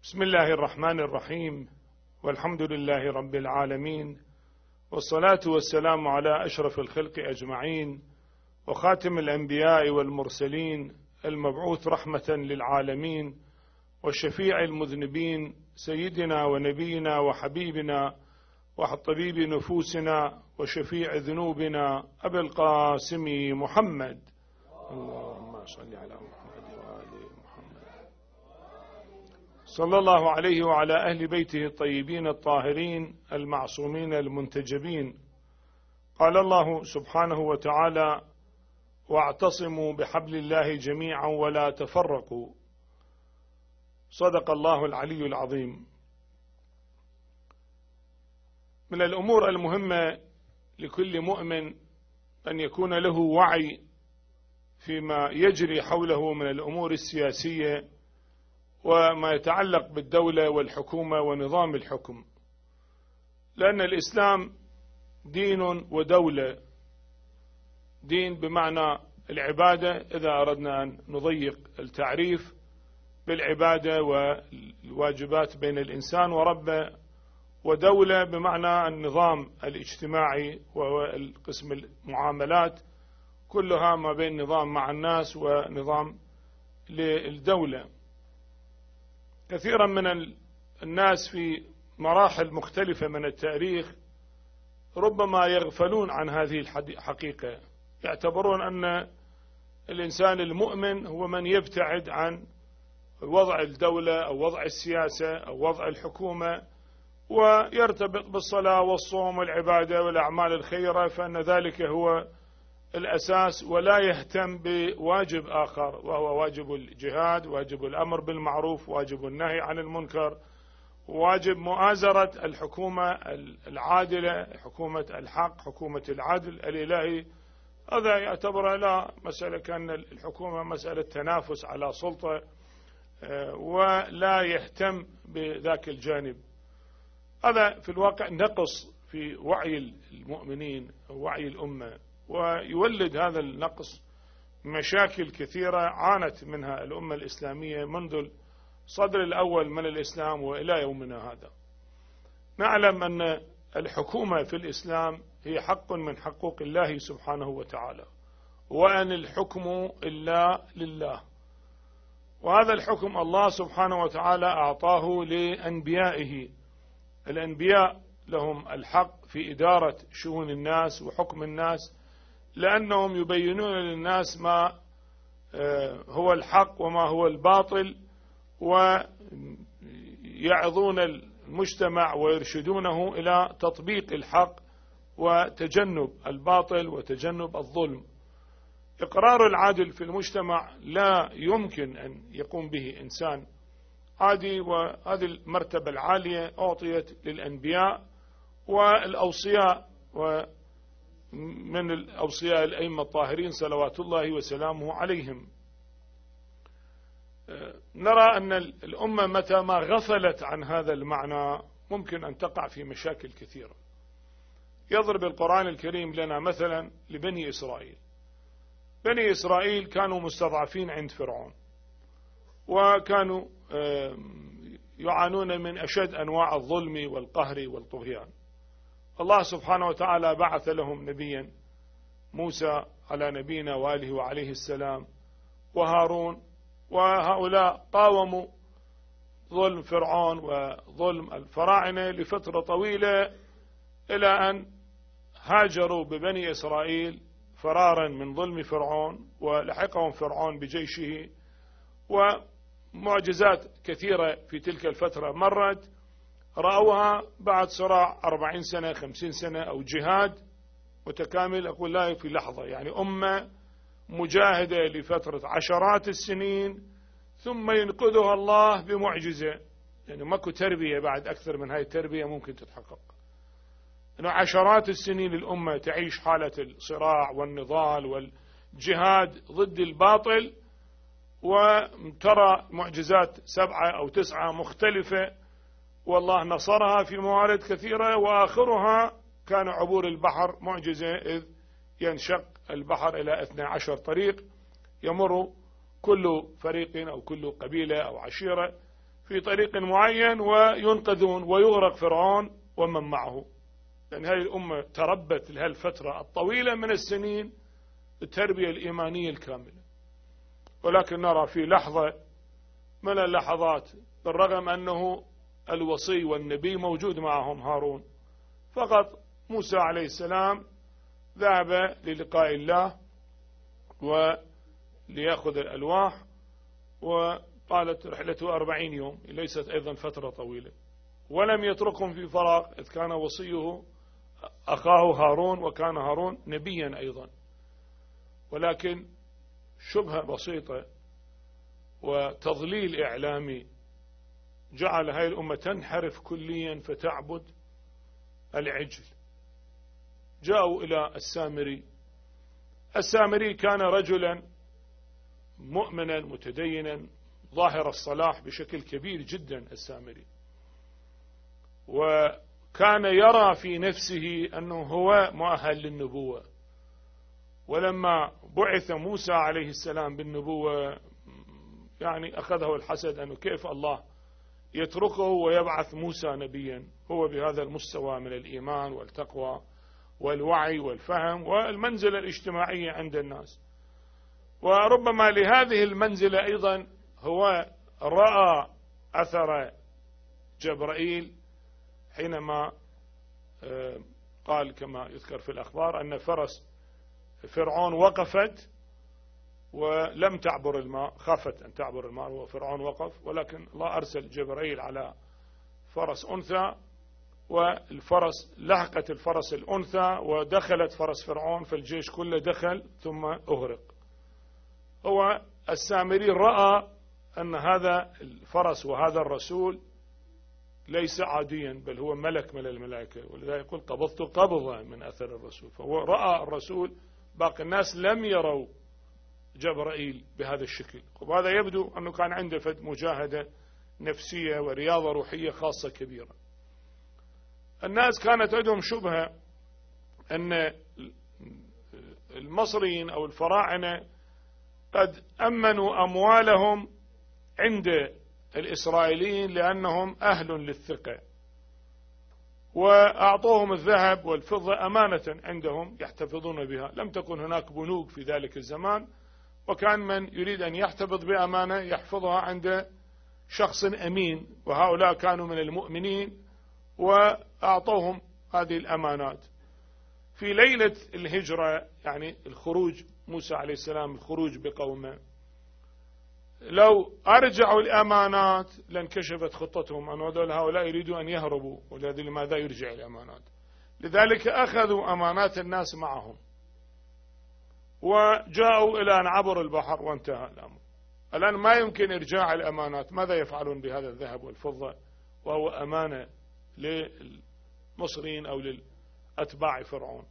بسم الله الرحمن الرحيم، والحمد لله رب العالمين، والصلاة والسلام على أشرف الخلق أجمعين، وخاتم الأنبياء والمرسلين، المبعوث رحمة للعالمين، والشفيع المذنبين، سيدنا ونبينا وحبيبنا وطبيب نفوسنا وشفيع ذنوبنا أبي القاسم محمد. اللهم صل على محمد وآل محمد. صلى الله عليه وعلى أهل بيته الطيبين الطاهرين المعصومين المنتجبين. قال الله سبحانه وتعالى: واعتصموا بحبل الله جميعا ولا تفرقوا. صدق الله العلي العظيم. من الأمور المهمة لكل مؤمن أن يكون له وعي فيما يجري حوله من الأمور السياسية وما يتعلق بالدولة والحكومة ونظام الحكم، لأن الإسلام دين ودولة. دين بمعنى العبادة، إذا أردنا أن نضيق التعريف بالعبادة والواجبات بين الإنسان وربه، ودولة بمعنى النظام الاجتماعي والقسم المعاملات، كلها ما بين نظام مع الناس ونظام للدولة. كثيرا من الناس في مراحل مختلفة من التاريخ ربما يغفلون عن هذه الحقيقة، يعتبرون أن الإنسان المؤمن هو من يبتعد عن وضع الدولة أو وضع السياسة أو وضع الحكومة، ويرتبط بالصلاة والصوم والعبادة والأعمال الخيرة، فإن ذلك هو الأساس، ولا يهتم بواجب آخر، وهو واجب الجهاد، واجب الأمر بالمعروف، واجب النهي عن المنكر، واجب مؤازرة الحكومة العادلة، حكومة الحق، حكومة العدل الإلهي. هذا يعتبر لا مسألة، كأن الحكومة مسألة تنافس على سلطة، ولا يهتم بذاك الجانب. هذا في الواقع نقص في وعي المؤمنين ووعي الأمة، ويولد هذا النقص مشاكل كثيرة عانت منها الأمة الإسلامية منذ الصدر الأول من الإسلام وإلى يومنا هذا. نعلم أن الحكومة في الإسلام هي حق من حقوق الله سبحانه وتعالى، وأن الحكم إلا لله، وهذا الحكم الله سبحانه وتعالى أعطاه لأنبيائه. الأنبياء لهم الحق في إدارة شؤون الناس وحكم الناس، لأنهم يبينون للناس ما هو الحق وما هو الباطل، ويعظون المجتمع ويرشدونه إلى تطبيق الحق وتجنب الباطل وتجنب الظلم. إقرار العدل في المجتمع لا يمكن أن يقوم به إنسان عادي، وهذه المرتبة العالية أعطيت للأنبياء والأوصياء، ومن الأوصياء الأئمة الطاهرين صلوات الله وسلامه عليهم. نرى أن الأمة متى ما غفلت عن هذا المعنى ممكن أن تقع في مشاكل كثيرة. يضرب القرآن الكريم لنا مثلا لبني إسرائيل. بني إسرائيل كانوا مستضعفين عند فرعون، وكانوا يعانون من أشد أنواع الظلم والقهر والطغيان. الله سبحانه وتعالى بعث لهم نبيا موسى على نبينا وآله وعليه السلام وهارون، وهؤلاء قاوموا ظلم فرعون وظلم الفراعنة لفترة طويلة، إلى أن هاجروا ببني إسرائيل فرارا من ظلم فرعون، ولحقهم فرعون بجيشه، ومعجزات كثيرة في تلك الفترة مرت رأوها بعد صراع 40 سنة 50 سنة أو جهاد متكامل. أقول لا في لحظة، يعني أمة مجاهدة لفترة عشرات السنين، ثم ينقذها الله بمعجزة. يعني ماكو تربية بعد أكثر من هاي التربية ممكن تتحقق. أنه عشرات السنين الأمة تعيش حالة الصراع والنضال والجهاد ضد الباطل، وترى معجزات 7 أو 9 مختلفة، والله نصرها في موارد كثيرة، وآخرها كان عبور البحر معجزة، إذ ينشق البحر إلى 12 طريق يمر كل فريق أو كل قبيلة أو عشيرة في طريق معين وينقذون ويغرق فرعون ومن معه، لأن هذه الأمة تربت لها الفترة الطويلة من السنين التربية الإيمانية الكاملة. ولكن نرى في لحظة من اللحظات بالرغم أنه الوصي والنبي موجود معهم هارون، فقط موسى عليه السلام ذهب للقاء الله وليأخذ الألواح، وطالت رحلته 40 يوم، ليست أيضا فترة طويلة، ولم يتركهم في فراغ، إذ كان وصيه أخاه هارون، وكان هارون نبيا أيضا. ولكن شبهة بسيطة وتضليل إعلامي جعل هذه الأمة تنحرف كليا فتعبد العجل. جاءوا إلى السامري. السامري كان رجلا مؤمنا متدينا ظاهر الصلاح بشكل كبير جدا السامري، وكان يرى في نفسه أنه هو مؤهل للنبوة. ولما بعث موسى عليه السلام بالنبوة يعني أخذه الحسد، أنه كيف الله يتركه ويبعث موسى نبيا هو بهذا المستوى من الإيمان والتقوى والوعي والفهم والمنزلة الاجتماعية عند الناس. وربما لهذه المنزلة أيضا هو رأى أثر جبرائيل حينما قال كما يذكر في الأخبار أن فرس فرعون وقفت ولم تعبر الماء، خافت أن تعبر الماء وفرعون وقف، ولكن الله أرسل جبرائيل على فرس أنثى، والفرس لحقت الفرس الأنثى ودخلت فرس فرعون، فالجيش كله دخل ثم أغرق. هو السامري رأى أن هذا الفرس وهذا الرسول ليس عاديا، بل هو ملك من الملائكة، ولذلك يقول قبضت قبضة من أثر الرسول. فهو رأى الرسول، باقي الناس لم يروا جبرائيل بهذا الشكل. وهذا يبدو أنه كان عنده فد مجاهدة نفسية ورياضة روحية خاصة كبيرة. الناس كانت عندهم شبهة أن المصريين أو الفراعنة قد أمنوا أموالهم عند الإسرائيليين لأنهم أهل للثقة، وأعطوهم الذهب والفضة أمانة عندهم يحتفظون بها. لم تكن هناك بنوك في ذلك الزمان، وكان من يريد أن يحتفظ بأمانة يحفظها عند شخص أمين، وهؤلاء كانوا من المؤمنين وأعطوهم هذه الأمانات. في ليلة الهجرة يعني الخروج موسى عليه السلام، الخروج بقومه، لو أرجعوا الأمانات لانكشفت خطتهم، أن هؤلاء يريدوا أن يهربوا، ولذلك لماذا يرجع الأمانات؟ لذلك أخذوا أمانات الناس معهم وجاءوا إلى أن عبر البحر وانتهى الأمر. الآن ما يمكن إرجاع الأمانات، ماذا يفعلون بهذا الذهب والفضة وهو أمانة للمصريين أو للأتباع فرعون؟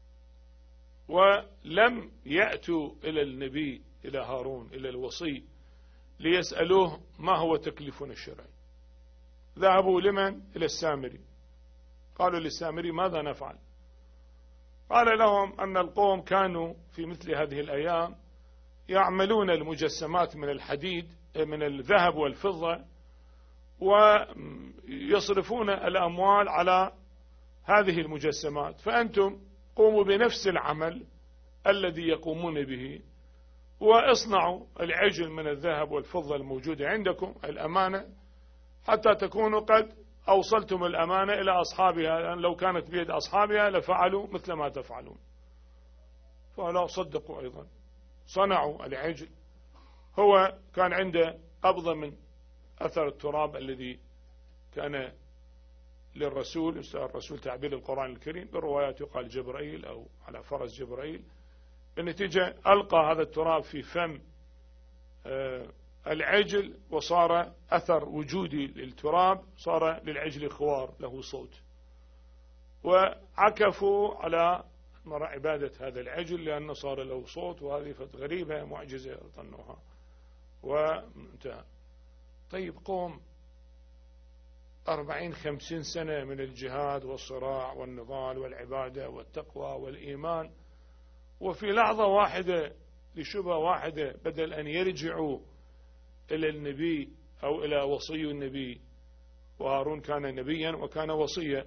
ولم يأتوا إلى النبي، إلى هارون، إلى الوصي ليسألوه ما هو تكليفنا الشرعي. ذهبوا لمن؟ إلى السامري. قالوا للسامري ماذا نفعل؟ قال لهم أن القوم كانوا في مثل هذه الأيام يعملون المجسمات من الحديد من الذهب والفضة، ويصرفون الأموال على هذه المجسمات، فأنتم قوموا بنفس العمل الذي يقومون به، واصنعوا العجل من الذهب والفضة الموجودة عندكم الأمانة، حتى تكونوا قد أوصلتم الأمانة إلى أصحابها، لأن لو كانت بيد أصحابها لفعلوا مثل ما تفعلون. فلا صدقوا أيضا، صنعوا العجل. هو كان عنده قبضة من أثر التراب الذي كان للرسول، الرسول تعبير القرآن الكريم بالروايات يقال جبرائيل أو على فرس جبرائيل. بالنتيجة ألقى هذا التراب في فم العجل، وصار أثر وجودي للتراب، صار للعجل خوار له صوت، وعكفوا على عبادة هذا العجل لأنه صار له صوت، وهذه غريبة معجزة ظنوها وانتهى. طيب قوم 40-50 سنة من الجهاد والصراع والنضال والعبادة والتقوى والإيمان، وفي لحظة واحدة لشبهة واحدة بدل أن يرجعوا إلى النبي أو إلى وصي النبي، وهارون كان نبيا وكان وصي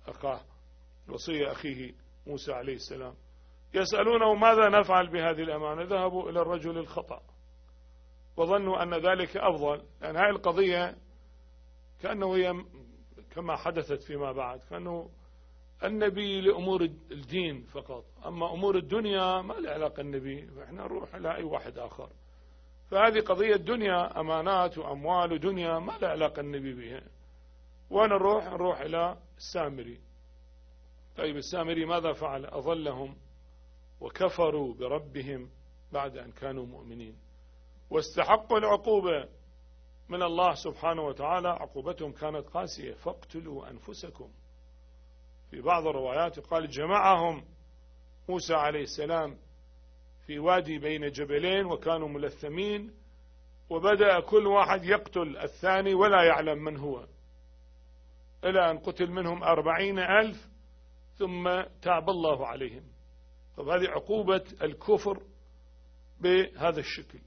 أخيه موسى عليه السلام. يسألونه ماذا نفعل بهذه الأمانة؟ ذهبوا إلى الرجل الخطأ وظنوا أن ذلك أفضل، لأن هذه القضية كأنه هي كما حدثت فيما بعد، كأنه النبي لأمور الدين فقط، أما أمور الدنيا ما له علاقة النبي، فإحنا نروح إلى أي واحد آخر. فهذه قضية دنيا، أمانات وأموال ودنيا ما له علاقة النبي بها، نروح إلى السامري. طيب السامري ماذا فعل؟ أضلهم وكفروا بربهم بعد أن كانوا مؤمنين، واستحقوا العقوبة من الله سبحانه وتعالى. عقوبتهم كانت قاسية، فاقتلوا أنفسكم. في بعض الروايات قال جمعهم موسى عليه السلام في وادي بين جبلين وكانوا ملثمين، وبدأ كل واحد يقتل الثاني ولا يعلم من هو، إلى أن قتل منهم 40,000 ثم تاب الله عليهم. طب هذه عقوبة الكفر بهذا الشكل.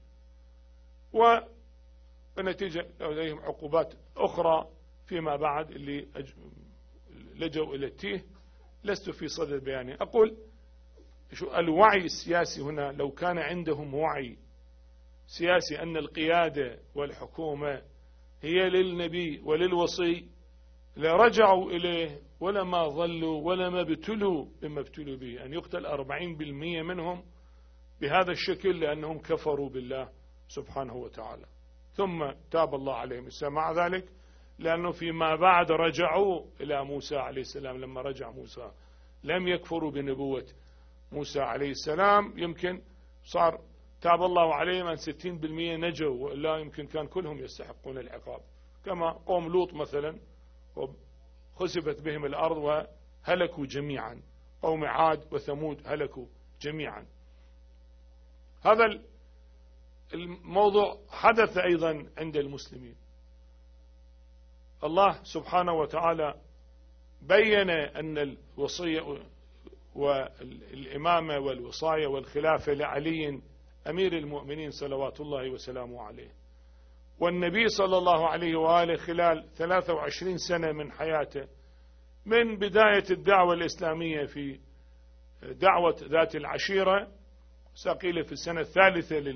ونتيجة لديهم عقوبات أخرى فيما بعد اللي لجوا إلى التيه، لست في صدد بياني. أقول الوعي السياسي هنا، لو كان عندهم وعي سياسي أن القيادة والحكومة هي للنبي وللوصي لرجعوا إليه، ولما ظلوا ولما ابتلوا بما ابتلوا به، أن يقتل 40% منهم بهذا الشكل لأنهم كفروا بالله سبحانه وتعالى. ثم تاب الله عليهم. مع ذلك لأنه فيما بعد رجعوا إلى موسى عليه السلام، لما رجع موسى لم يكفروا بنبوة موسى عليه السلام، يمكن صار تاب الله عليهم أن 60% نجوا، وإلا يمكن كان كلهم يستحقون العقاب، كما قوم لوط مثلا خسفت بهم الأرض وهلكوا جميعا، قوم عاد وثمود هلكوا جميعا. هذا الموضوع حدث أيضا عند المسلمين. الله سبحانه وتعالى بين أن الوصية والإمامة والوصاية والخلافة لعلي أمير المؤمنين صلوات الله وسلامه عليه، والنبي صلى الله عليه وآله خلال 23 سنة من حياته، من بداية الدعوة الإسلامية في دعوة ذات العشيرة سقيلة في السنة الثالثة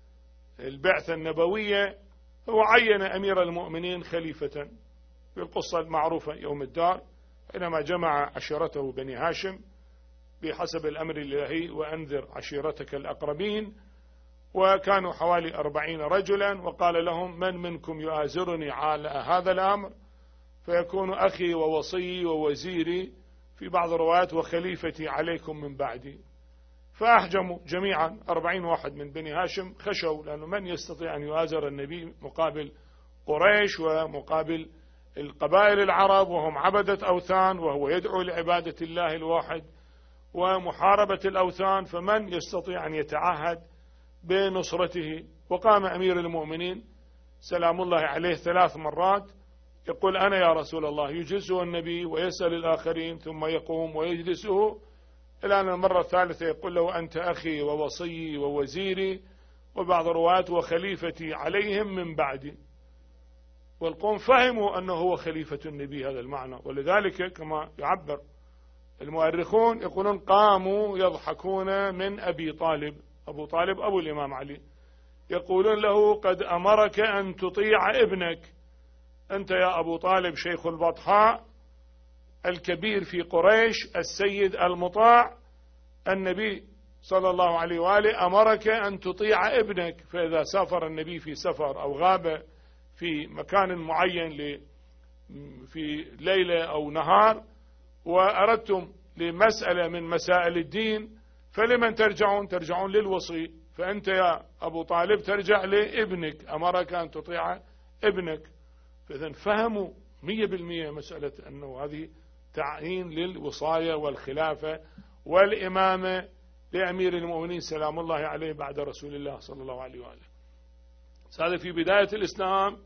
للبعثة النبوية، هو عين أمير المؤمنين خليفة في القصة المعروفة يوم الدار، حينما جمع عشيرته بني هاشم بحسب الأمر الإلهي وأنذر عشيرتك الأقربين، وكانوا حوالي 40 رجلا، وقال لهم من منكم يؤازرني على هذا الأمر فيكون أخي ووصي ووزيري، في بعض الروايات وخليفتي عليكم من بعدي. فأحجموا جميعا 40 واحد من بني هاشم، خشوا، لأنه من يستطيع أن يؤازر النبي مقابل قريش ومقابل القبائل العرب وهم عبدة أوثان، وهو يدعو لعبادة الله الواحد ومحاربة الأوثان، فمن يستطيع أن يتعهد بنصرته؟ وقام أمير المؤمنين سلام الله عليه 3 مرات يقول أنا يا رسول الله، يجلسه النبي ويسأل الآخرين ثم يقوم ويجلسه، إلى أن المرة الثالثة يقول له أنت أخي ووصيي ووزيري، وبعض الروايات وخليفتي عليهم من بعدي. والقوم فهموا أنه هو خليفة النبي هذا المعنى، ولذلك كما يعبر المؤرخون يقولون قاموا يضحكون من أبي طالب، أبو طالب أبو الإمام علي، يقولون له قد أمرك أن تطيع ابنك، أنت يا أبو طالب شيخ البطحاء الكبير في قريش السيد المطاع، النبي صلى الله عليه وآله أمرك أن تطيع ابنك، فإذا سافر النبي في سفر أو غاب في مكان معين في ليلة أو نهار وأردتم لمسألة من مسائل الدين، فلمن ترجعون؟ ترجعون للوصي، فأنت يا أبو طالب ترجع لابنك، أمرك أن تطيع ابنك. فإذن فهموا 100% مسألة أنه هذه تعيين للوصاية والخلافة والإمامة لأمير المؤمنين سلام الله عليه بعد رسول الله صلى الله عليه وآله. هذا في بداية الإسلام،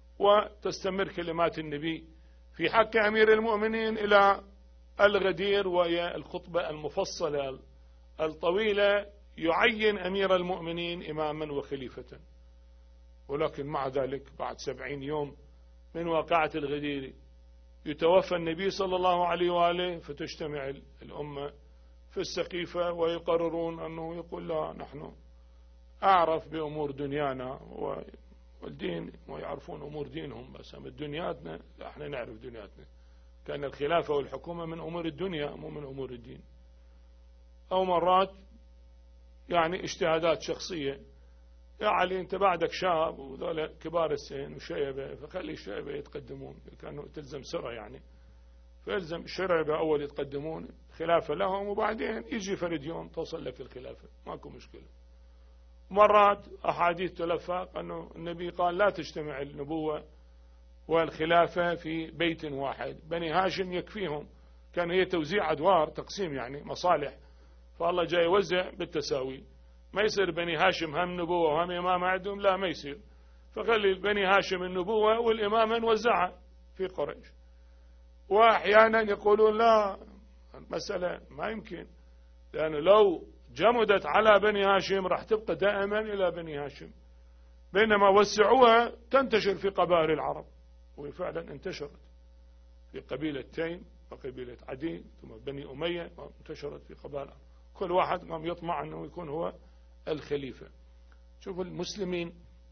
وتستمر كلمات النبي في حق أمير المؤمنين إلى الغدير، وهي الخطبة المفصلة الطويلة يعين أمير المؤمنين إماما وخليفة. ولكن مع ذلك بعد 70 يوم من واقعة الغدير يتوفى النبي صلى الله عليه وآله، فتجتمع الأمة في السقيفة ويقررون أنه يقول لا، نحن أعرف بأمور دنيانا والدين ويعرفون أمور دينهم، بس أما دنياتنا لا، احنا نعرف دنياتنا. كان الخلافة والحكومة من أمور الدنيا مو من أمور الدين. أو مرات يعني اجتهادات شخصية، يا علي أنت بعدك شاب وذولا كبار السن وشيبة، فخلي الشيبة يتقدمون، كانوا تلزم سرة يعني، فيلزم الشيبة أول يتقدمون خلافة لهم، وبعدين يجي فرد يوم توصل لك الخلافة، ماكو مشكلة. مرات أحاديث تلفق أنه النبي قال لا تجتمع النبوة والخلافة في بيت واحد، بني هاشم يكفيهم، كان هي توزيع أدوار، تقسيم يعني مصالح، فالله جاي يوزع بالتساوي، ما يصير بني هاشم هم نبوة وهم إمامة عندهم، لا ما يصير، فخلي بني هاشم النبوة والإمامة نوزعها في قريش. وأحيانا يقولون لا، المسألة ما يمكن، لأنه لو جمدت على بني هاشم راح تبقى دائما إلى بني هاشم، بينما وسعوها تنتشر في قبائل العرب، وفعلا انتشرت في قبيلة تيم وقبيلة عدي ثم بني أمية، انتشرت في قبائل، كل واحد قام يطمع أنه يكون هو الخليفة. شوفوا المسلمين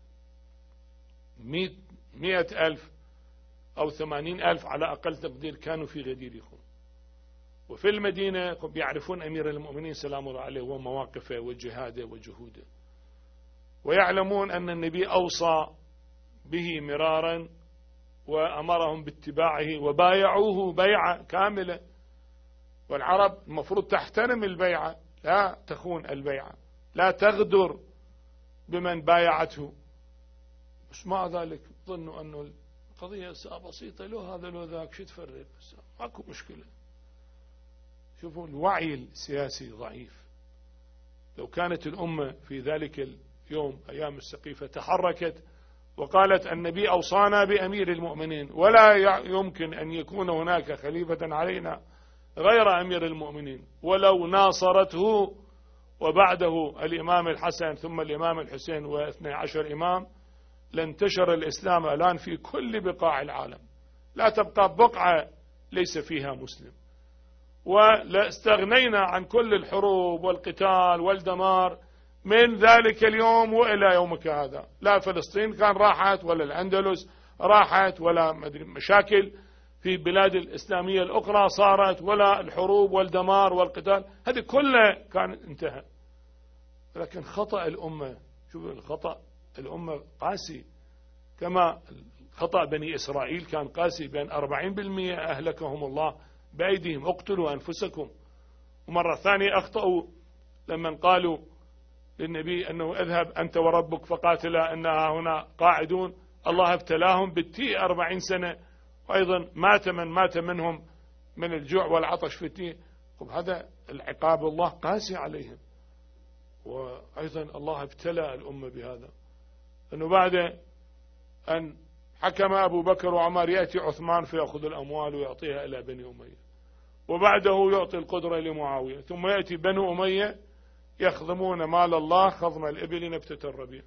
100,000 أو 80,000 على أقل تقدير كانوا في غدير خم، وفي المدينة يعرفون أمير المؤمنين سلام الله عليه ومواقفه وجهاده وجهوده، ويعلمون أن النبي أوصى به مرارا وأمرهم باتباعه وبايعوه بيعة كاملة، والعرب المفروض تحترم البيعة، لا تخون البيعة، لا تغدر بمن بايعته، بس مع ذلك ظنوا أنه القضية بسيطة، له هذا له ذاك، شو تفرق، ماكو مشكلة. شوفوا الوعي السياسي ضعيف. لو كانت الأمة في ذلك اليوم أيام السقيفة تحركت وقالت النبي أوصانا بأمير المؤمنين، ولا يمكن أن يكون هناك خليفة علينا غير أمير المؤمنين، ولو ناصرته وبعده الإمام الحسن ثم الإمام الحسين و12 إمام، لانتشر الإسلام الآن في كل بقاع العالم، لا تبقى بقعة ليس فيها مسلم، ولاستغنينا عن كل الحروب والقتال والدمار من ذلك اليوم وإلى يومك هذا. لا فلسطين كان راحت، ولا الأندلس راحت، ولا مشاكل في بلاد الإسلامية الأخرى صارت، ولا الحروب والدمار والقتال، هذه كلها كان انتهى. لكن خطأ الأمة، شوف الخطأ الأمة قاسي، كما خطأ بني إسرائيل كان قاسي، بين 40% أهلكهم الله بأيديهم، اقتلوا أنفسكم. ومرة ثانية أخطأوا لما قالوا للنبي أنه اذهب أنت وربك فقاتلا إنها هنا قاعدون، الله ابتلاهم بالتيه 40 سنة، وأيضا مات من مات منهم من الجوع والعطش في التيه. هذا العقاب الله قاسي عليهم. وأيضا الله ابتلى الأمة بهذا، أنه بعد أن حكم أبو بكر وعمر يأتي عثمان فيأخذ الأموال ويعطيها إلى بني أمية، وبعده يعطي القدرة لمعاوية، ثم يأتي بنو أمية يخدمون مال الله خضم الإبل نبتة الربيع،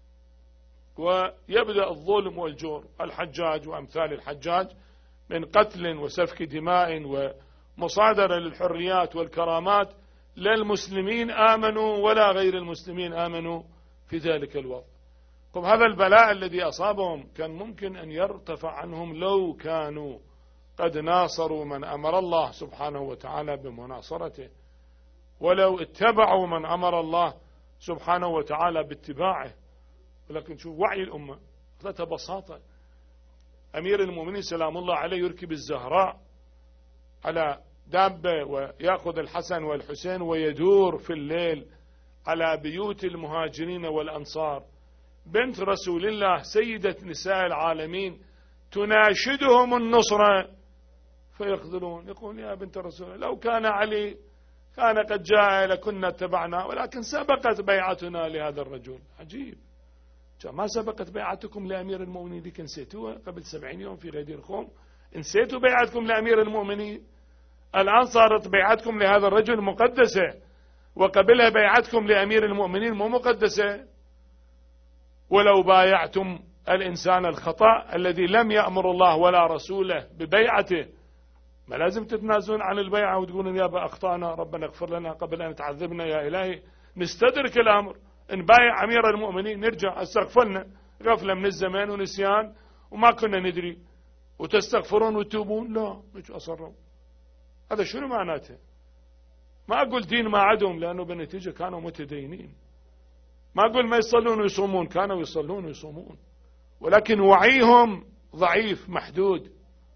ويبدأ الظلم والجور. الحجاج وأمثال الحجاج من قتل وسفك دماء ومصادرة للحريات والكرامات، لا المسلمين آمنوا ولا غير المسلمين آمنوا في ذلك الوقت. طب هذا البلاء الذي أصابهم كان ممكن أن يرتفع عنهم لو كانوا قد ناصروا من أمر الله سبحانه وتعالى بمناصرته، ولو اتبعوا من أمر الله سبحانه وتعالى باتباعه. ولكن شوف وعي الأمة، ذات بساطة. أمير المؤمنين سلام الله عليه يركب الزهراء على دابة ويأخذ الحسن والحسين ويدور في الليل على بيوت المهاجرين والأنصار، بنت رسول الله سيدة نساء العالمين تناشدهم النصرة فيخذلون، يقول يا بنت رسول الله لو كان علي كان قد جاء لكنا اتبعنا، ولكن سبقت بيعتنا لهذا الرجل. عجيب، ما سبقت بيعتكم لأمير المؤمنين؟ ديك نسيتوها قبل 70 يوم في غدير خم، نسيتوا بيعتكم لأمير المؤمنين؟ الآن صارت بيعتكم لهذا الرجل مقدسة، وقبلها بيعتكم لأمير المؤمنين مو مقدسة. ولو بايعتم الإنسان الخطأ الذي لم يأمر الله ولا رسوله ببيعته، ما لازم تتنازلون عن البيعة وتقولون يا أخطأنا ربنا اغفر لنا قبل أن تعذبنا يا إلهي. نستدرك الأمر، نبايع أمير المؤمنين، نرجع استغفرنا غفلة من الزمان ونسيان وما كنا ندري، وتستغفرون وتوبون. لا مش أصروا. هذا شنو معناته؟ ما أقول دين ما عدهم، لأنه بالنتيجة كانوا متدينين. ما أقول ما يصلون ويصومون، كانوا يصلون ويصومون، ولكن وعيهم ضعيف محدود.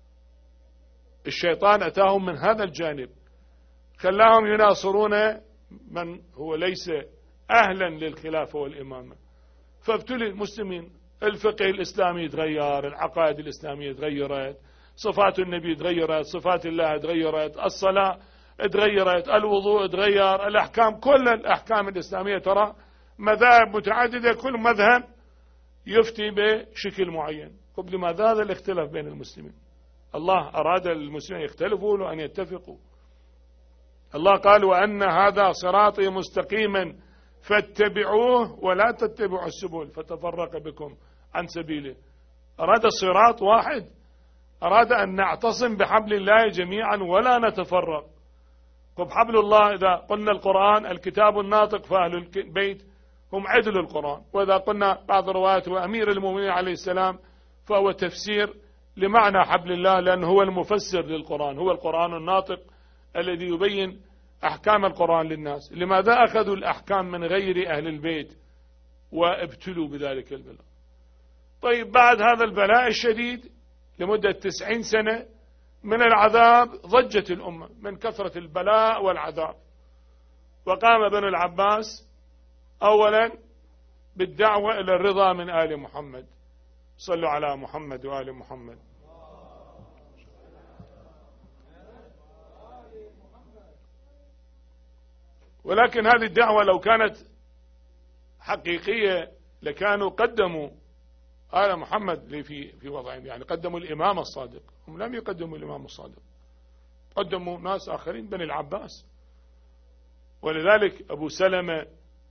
الشيطان أتاهم من هذا الجانب، خلاهم يناصرون من هو ليس أهلا للخلافة والإمامة. فابتلي المسلمين، الفقه الإسلامي تغير، العقائد الإسلامية تغيرت، صفات النبي تغيرت، صفات الله تغيرت، الصلاة تغيرت، الوضوء تغير، الأحكام، كل الأحكام الإسلامية ترى مذاهب متعددة، كل مذهب يفتي بشكل معين. طب لماذا هذا الاختلاف بين المسلمين؟ الله أراد المسلمين يختلفوا وأن يتفقوا. الله قال وأن هذا صراطي مستقيما فاتبعوه ولا تتبعوا السبل فتفرق بكم عن سبيله. أراد صراط واحد، أراد أن نعتصم بحبل الله جميعا ولا نتفرق. طب حبل الله إذا قلنا القرآن الكتاب الناطق، فأهل البيت هم عدل القرآن، وإذا قلنا بعض الروايات وأمير المؤمنين عليه السلام فهو تفسير لمعنى حبل الله، لأنه هو المفسر للقرآن، هو القرآن الناطق الذي يبين أحكام القرآن للناس. لماذا أخذوا الأحكام من غير أهل البيت وابتلوا بذلك البلاء؟ طيب بعد هذا البلاء الشديد لمدة 90 سنة من العذاب ضجت الأمة من كثرة البلاء والعذاب، وقام بنو العباس أولا بالدعوة إلى الرضا من آل محمد. صلوا على محمد وآل محمد. ولكن هذه الدعوة لو كانت حقيقية لكانوا قدموا آل محمد في وضعهم، يعني قدموا الإمام الصادق. هم لم يقدموا الإمام الصادق، قدموا ناس آخرين بني العباس. ولذلك أبو سلمة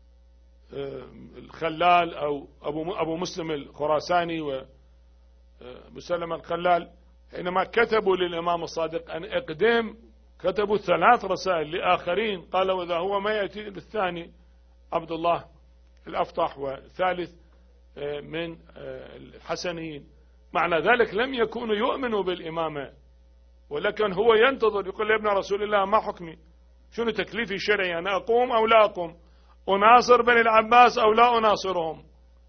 الخلال أو أبو مسلم الخراساني وأبو سلمة الخلال حينما كتبوا للإمام الصادق أن اقدم، كتبوا 3 رسائل لآخرين، قالوا إذا هو ما يأتي الثاني عبد الله الأفطح والثالث من الحسنيين. معنى ذلك لم يكونوا يؤمنوا بالإمامة، ولكن هو ينتظر، يقول يا ابن رسول الله ما حكمي، شنو تكليفي الشرعي، أنا أقوم أو لا أقوم، أناصر بني العباس أو لا أناصرهم.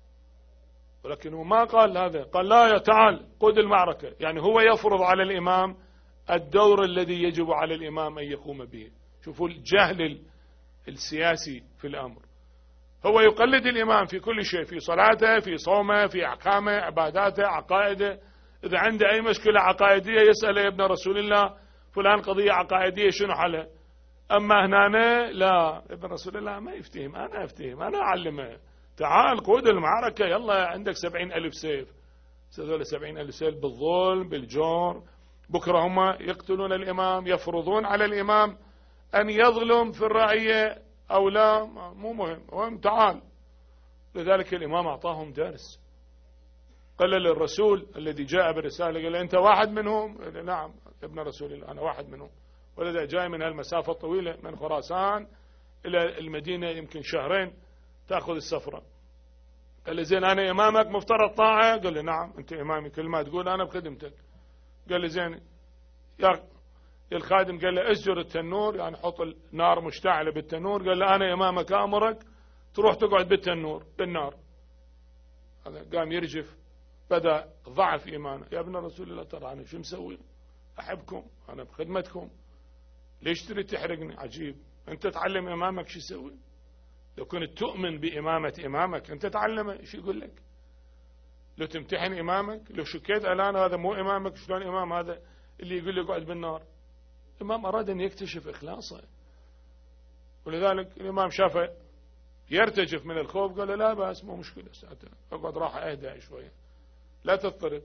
ولكن هو ما قال هذا، قال لا يا تعال قود المعركة، يعني هو يفرض على الإمام الدور الذي يجب على الإمام أن يقوم به. شوفوا الجهل السياسي في الأمر. هو يقلد الإمام في كل شيء، في صلاته، في صومه، في أحكامه، عباداته، عقائده. إذا عنده أي مشكلة عقائدية يسأل يا ابن رسول الله فلان قضية عقائدية شنو حلها. أما هنا لا، ابن رسول الله ما يفتهم، أنا أفتهم، أنا أعلمه، تعال قود المعركة، يلا عندك 70,000 سيف. هذول 70,000 سيف بالظلم بالجور، بكرة هم يقتلون الإمام، يفرضون على الإمام أن يظلم في الرعية أو لا، مو مهم، المهم تعال. لذلك الإمام أعطاهم درس، قال للرسول الذي جاء بالرسالة قال أنت واحد منهم؟ قال نعم ابن رسول الله أنا واحد منهم، ولذا جاي من هالمسافة الطويلة من خراسان إلى المدينة يمكن 2 شهر تأخذ السفرة. قال لي زين أنا إمامك مفترض طاعة؟ قال لي نعم أنت إمامي، كل ما تقول أنا بخدمتك. قال لي زين يا الخادم، قال له اسجر التنور، يعني حط النار مشتعلة بالتنور. قال له أنا إمامك أمرك تروح تقعد بالتنور بالنار. هذا قام يرجف، بدأ ضعف إيمانه. يا ابن رسول الله ترى أنا شو مسوي، أحبكم أنا بخدمتكم، ليش تريد تحرقني؟ عجيب، أنت تعلم إمامك شو يسوي. لو كنت تؤمن بإمامة إمامك أنت تعلمه شو يقول لك. لو تمتحن إمامك، لو شكيت الآن هذا مو إمامك، شلون إمام هذا اللي يقول لي اقعد بالنار؟ الإمام أراد أن يكتشف إخلاصه، ولذلك الإمام شافه يرتجف من الخوف، قال له لا بأس مو مشكلة، اقعد راحة أهدى شوية لا تضطرب.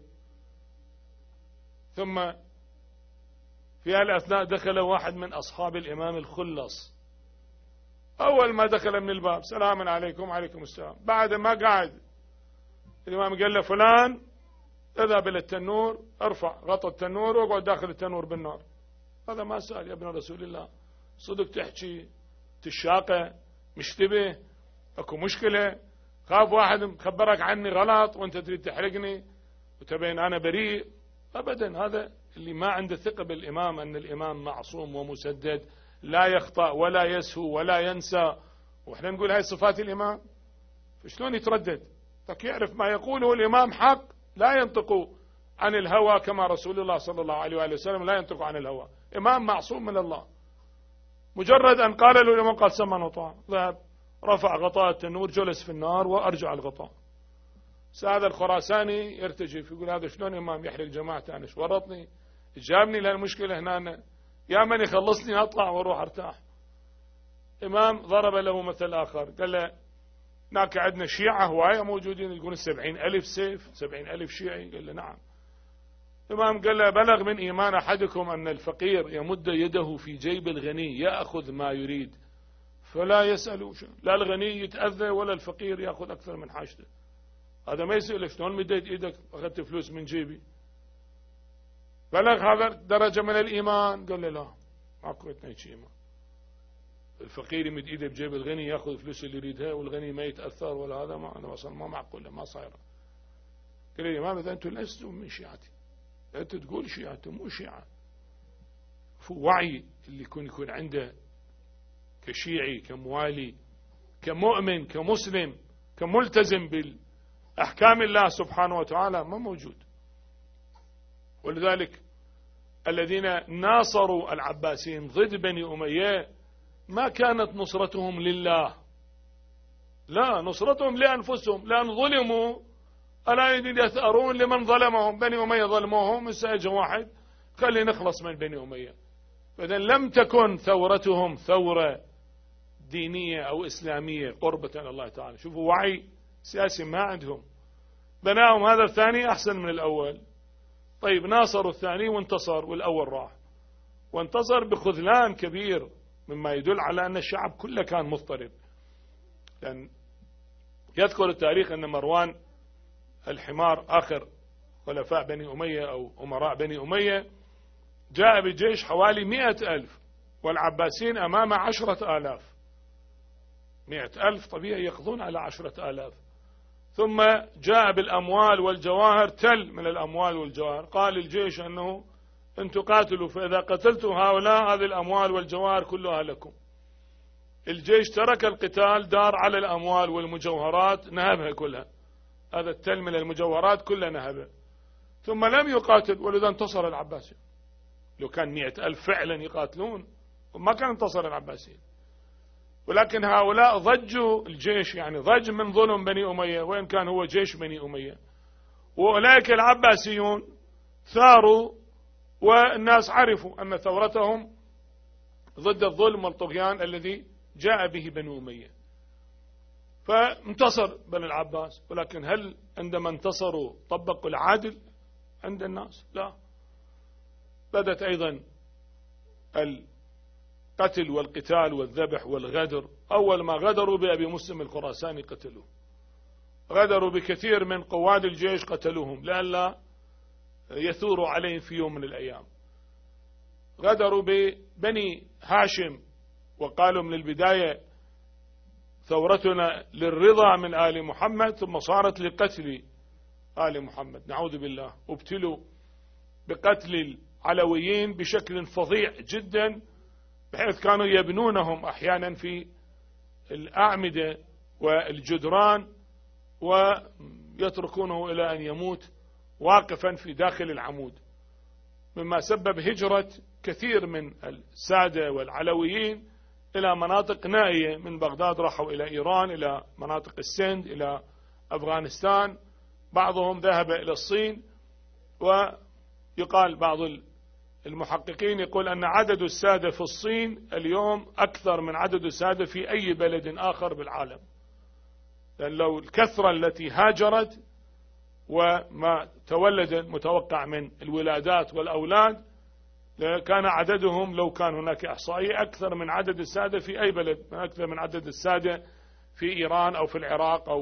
ثم في هالأثناء دخل واحد من أصحاب الإمام الخلص. أول ما دخل من الباب سلام عليكم. عليكم السلام. بعد ما قعد الإمام قال له فلان اذهب إلى التنور، ارفع غطى التنور واقعد داخل التنور بالنار. هذا ما سأل يا ابن رسول الله، صدق تحكي تشاقة مشتبه اكو مشكلة، خاف واحد مخبرك عني غلط وانت تريد تحرقني وتبين انا بريء. ابدا، هذا اللي ما عنده ثقة بالامام ان الامام معصوم ومسدد لا يخطأ ولا يسهو ولا ينسى، واحنا نقول هاي صفات الامام، فشلون يتردد؟ يعرف ما يقوله الامام حق، لا ينطق عن الهوى كما رسول الله صلى الله عليه وآله وسلم لا ينطق عن الهوى، امام معصوم من الله. مجرد ان قال له الامام قال سمعا وطاعا، ذهب رفع غطاء التنور جلس في النار وارجع الغطاء. هذا الخراساني يرتجف يقول هذا شلون امام يحرق جماعته؟ انا ورطني جابني لهالمشكله هنا، يا من يخلصني اطلع واروح ارتاح. امام ضرب له مثل اخر، قال له هناك عندنا شيعة هواية موجودين يقولون 70,000 سيف 70,000 شيعي. قال له نعم. الإمام قال له بلغ من إيمان أحدكم أن الفقير يمد يده في جيب الغني يأخذ ما يريد فلا يسأل، لا الغني يتأذى ولا الفقير يأخذ أكثر من حاجته. هذا ما يسألك شلون مديت إيدك أخذت فلوس من جيبي. بلغ هذا درجة من الإيمان؟ قال له لا، ماكو شيء إيمان. الفقير يمد ايده بجيب الغني ياخذ فلوس اللي يريدها والغني ما يتاثر ولا هذا، ما انا وصل ما معقوله ما صايره. قال لي الامام اذا انتم لستم من شيعتي، انت تقول شيعتي مو شيعه. وعي اللي يكون عنده كشيعي كموالي كمؤمن كمسلم كملتزم بالاحكام الله سبحانه وتعالى ما موجود. ولذلك الذين ناصروا العباسيين ضد بني اميه ما كانت نصرتهم لله، لا، نصرتهم لأنفسهم، لأن ظلموا ألا يثأرون لمن ظلمهم. بني أمية ظلموهم، سأجى واحد خلي نخلص من بني أمية. فإذا لم تكن ثورتهم ثورة دينية أو إسلامية قربة إلى الله تعالى. شوفوا وعي سياسي ما عندهم. بناهم هذا الثاني أحسن من الأول. طيب ناصروا الثاني وانتصر والأول راح، وانتصر بخذلان كبير، مما يدل على أن الشعب كله كان مضطرب. لأن يذكر التاريخ أن مروان الحمار آخر خلفاء بني أمية أو أمراء بني أمية جاء بجيش حوالي 100,000 والعباسيين أمام 10,000. 100,000 طبيعي يقضون على 10,000. ثم جاء بالأموال والجواهر، تل من الأموال والجواهر. قال الجيش أنه أنتم قاتلوا، فإذا قتلتم هؤلاء هذه الأموال والجواهر كلها لكم. الجيش ترك القتال، دار على الأموال والمجوهرات نهبها كلها. هذا التل من المجوهرات كلها نهبها، ثم لم يقاتل. ولذا انتصر العباسيين. لو كان 100,000 فعلا يقاتلون ما كان انتصر العباسيين. ولكن هؤلاء ضجوا الجيش، يعني ضج من ظلم بني أمية وإن كان هو جيش بني أمية. وأولئك العباسيون ثاروا، والناس عرفوا أن ثورتهم ضد الظلم والطغيان الذي جاء به بنو أمية. فانتصر بني العباس. ولكن هل عندما انتصروا طبقوا العادل عند الناس؟ لا. بدت أيضا القتل والقتال والذبح والغدر. أول ما غدروا بأبي مسلم الخراساني قتلوه، غدروا بكثير من قواد الجيش قتلوهم لئلا يثوروا عليهم في يوم من الأيام. غدروا ببني هاشم وقالوا من البداية ثورتنا للرضا من آل محمد، ثم صارت لقتل آل محمد، نعوذ بالله. وابتلوا بقتل العلويين بشكل فظيع جدا، بحيث كانوا يبنونهم أحيانا في الأعمدة والجدران ويتركونه إلى أن يموت واقفا في داخل العمود، مما سبب هجرة كثير من السادة والعلويين إلى مناطق نائية من بغداد، راحوا إلى إيران، إلى مناطق السند، إلى أفغانستان، بعضهم ذهب إلى الصين. ويقال بعض المحققين يقول أن عدد السادة في الصين اليوم أكثر من عدد السادة في أي بلد آخر بالعالم، لأن لو الكثرة التي هاجرت وما تولد متوقع من الولادات والأولاد كان عددهم لو كان هناك إحصائية أكثر من عدد السادة في أي بلد، أكثر من عدد السادة في إيران أو في العراق أو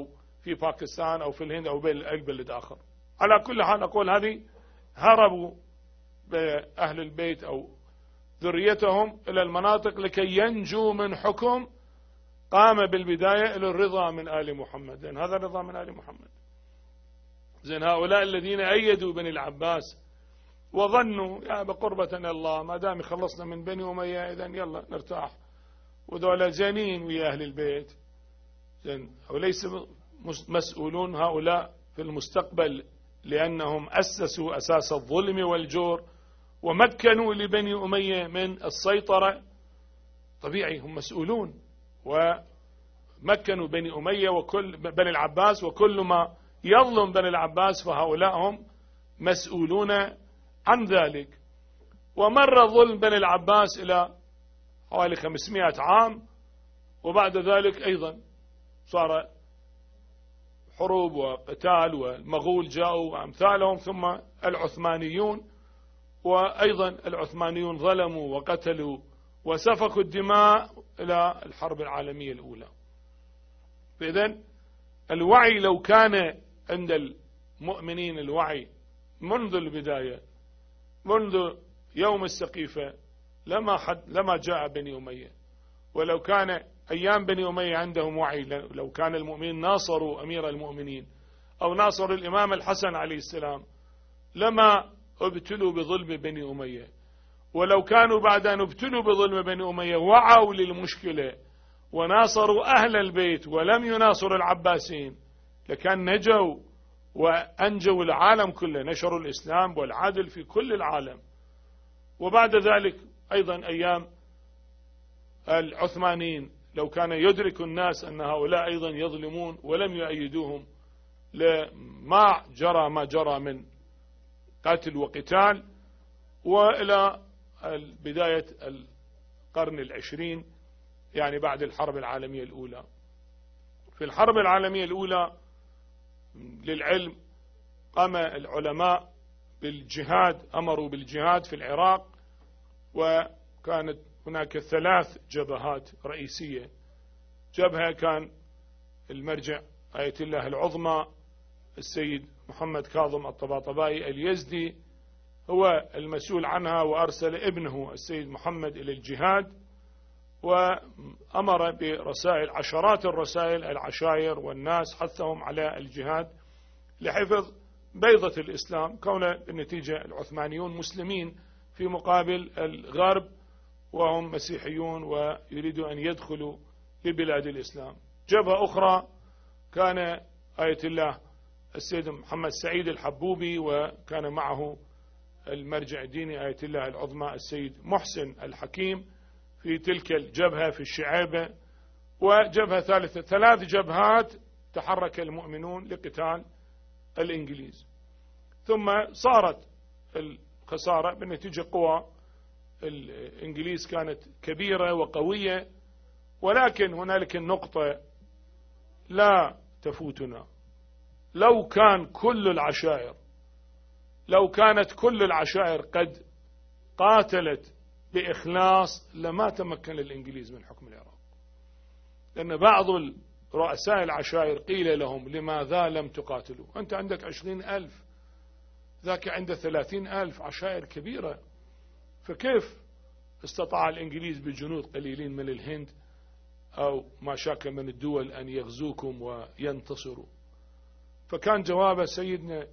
في باكستان أو في الهند أو أي بلد آخر. على كل حال أقول هذه هربوا بأهل البيت أو ذريتهم إلى المناطق لكي ينجوا من حكم قام بالبداية إلى الرضا من آل محمد. لأن هذا الرضا من آل محمد. زين هؤلاء الذين أيدوا بني العباس وظنوا يا بقربة الله ما دام خلصنا من بني أمية إذن يلا نرتاح وذولا زينين ويا أهل البيت. زين وليس مسؤولون هؤلاء في المستقبل لأنهم أسسوا أساس الظلم والجور ومكنوا لبني أمية من السيطرة. طبيعي هم مسؤولون ومكنوا بني أمية وكل بني العباس، وكل ما يظلم بني العباس فهؤلاء هم مسؤولون عن ذلك. ومر ظلم بني العباس إلى حوالي 500 عام، وبعد ذلك أيضا صار حروب وقتال والمغول جاءوا وأمثالهم، ثم العثمانيون، وأيضا العثمانيون ظلموا وقتلوا وسفكوا الدماء إلى الحرب العالمية الأولى. فإذن الوعي لو كان عند المؤمنين الوعي منذ البداية منذ يوم السقيفة لما جاء بني أمية. ولو كان أيام بني أمية عندهم وعي، لو كان المؤمنين ناصروا أمير المؤمنين أو ناصروا الإمام الحسن عليه السلام لما ابتلوا بظلم بني أمية. ولو كانوا بعد أن ابتلوا بظلم بني أمية وعوا للمشكلة وناصروا أهل البيت ولم يناصروا العباسيين لكان نجوا وأنجوا العالم كله، نشروا الإسلام والعدل في كل العالم. وبعد ذلك أيضا أيام العثمانيين لو كان يدرك الناس أن هؤلاء أيضا يظلمون ولم يؤيدوهم لما جرى من قتل وقتال. وإلى بداية القرن العشرين يعني بعد الحرب العالمية الأولى. في الحرب العالمية الأولى للعلم قام العلماء بالجهاد، أمروا بالجهاد في العراق، وكانت هناك 3 جبهات رئيسية. جبهة كان المرجع آية الله العظمى السيد محمد كاظم الطباطبائي اليزدي هو المسؤول عنها، وأرسل ابنه السيد محمد إلى الجهاد، وأمر برسائل عشرات الرسائل العشائر والناس حثهم على الجهاد لحفظ بيضة الإسلام، كون بالنتيجة العثمانيون مسلمين في مقابل الغرب وهم مسيحيون ويريدوا أن يدخلوا لبلاد الإسلام. جبهة أخرى كان آية الله السيد محمد سعيد الحبوبي، وكان معه المرجع الديني آية الله العظمى السيد محسن الحكيم في تلك الجبهة في الشعيبة. وجبهة ثالثة، 3 جبهات تحرك المؤمنون لقتال الإنجليز. ثم صارت الخسارة بالنتيجة قوى الإنجليز كانت كبيرة وقوية، ولكن هنالك النقطة لا تفوتنا. لو كانت كل العشائر قد قاتلت بإخلاص لما تمكن الإنجليز من حكم العراق. لأن بعض رؤساء العشائر قيل لهم لماذا لم تقاتلوا؟ أنت عندك 20,000، ذاك عنده 30,000، عشائر كبيرة، فكيف استطاع الإنجليز بجنود قليلين من الهند أو ما شاكل من الدول أن يغزوكم وينتصروا؟ فكان جواب سيدنا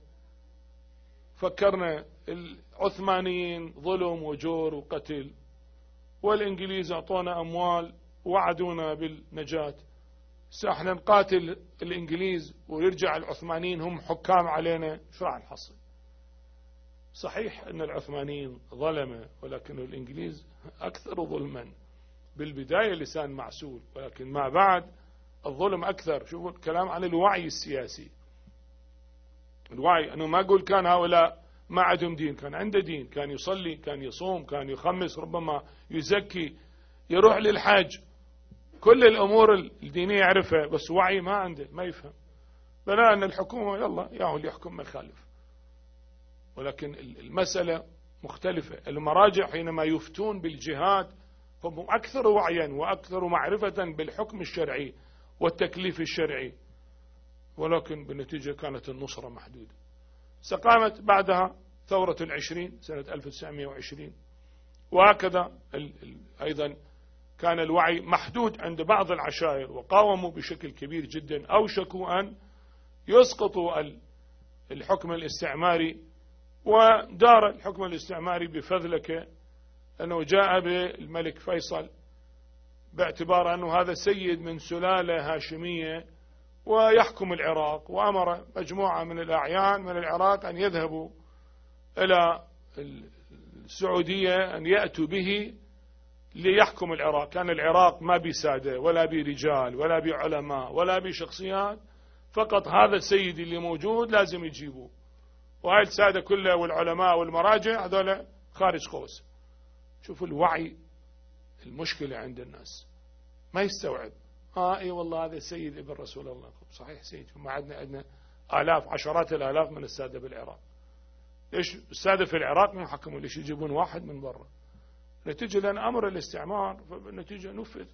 فكرنا العثمانيين ظلم وجور وقتل، والإنجليز أعطونا أموال وعدونا بالنجاة، احنا نقاتل الإنجليز ويرجع العثمانيين هم حكام علينا، شو راح نحصل؟ صحيح أن العثمانيين ظلمة، ولكن الإنجليز أكثر ظلما. بالبداية لسان معسول، ولكن ما بعد الظلم أكثر. شوفوا الكلام عن الوعي السياسي، الوعي أنه ما أقول كان هؤلاء ما عندهم دين، كان عنده دين، كان يصلي، كان يصوم، كان يخمس، ربما يزكي، يروح للحج، كل الأمور الدينية يعرفها، بس وعي ما عنده، ما يفهم. بلا أن الحكومة يلا ياهو اللي يحكم ما يخالف. ولكن المسألة مختلفة. المراجع حينما يفتون بالجهاد هم أكثر وعيا وأكثر معرفة بالحكم الشرعي والتكليف الشرعي. ولكن بالنتيجة كانت النصرة محدودة. قامت بعدها ثورة 20 سنة 1920، وهكذا أيضا كان الوعي محدود عند بعض العشائر، وقاوموا بشكل كبير جدا، أوشكوا أن يسقطوا الحكم الاستعماري. ودار الحكم الاستعماري بفذلك أنه جاء بالملك فيصل باعتبار أنه هذا سيد من سلالة هاشمية ويحكم العراق، وأمر مجموعة من الأعيان من العراق أن يذهبوا إلى السعودية أن يأتوا به ليحكم العراق. كان العراق ما بسادة ولا برجال ولا بعلماء ولا بشخصيات، فقط هذا السيد اللي موجود لازم يجيبوه، وهاي السادة كلها والعلماء والمراجع هذول خارج قوس. شوفوا الوعي، المشكلة عند الناس ما يستوعب. اي والله هذا السيد ابن رسول الله. صحيح سيد، ما عندنا آلاف عشرات الآلاف من السادة بالعراق. ليش السادة في العراق مو حكموا؟ ليش يجيبون واحد من برا؟ نتيجة لأن أمر الاستعمار، فالنتيجة نفذ.